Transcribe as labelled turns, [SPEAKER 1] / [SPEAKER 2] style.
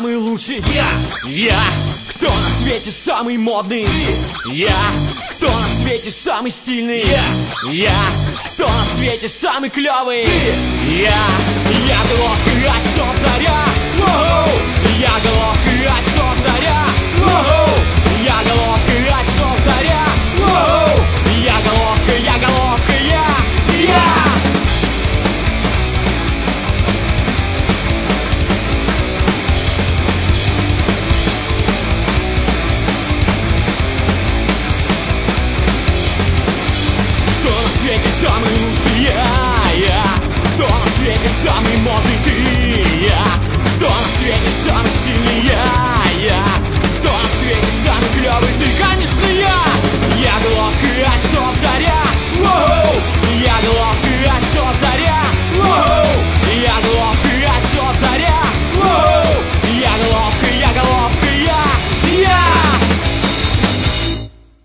[SPEAKER 1] самый лучший. Я, кто на свете самый модный. Я, кто на свете самый стильный. Я, кто на свете самый клевый. Я глох, как заря. Я глох, как заря. Я глох, как заря. Я глох, я. Кто на свете самый лучший? Я. Кто на свете самый модный? Ты. Я. Кто на свете самый стильный?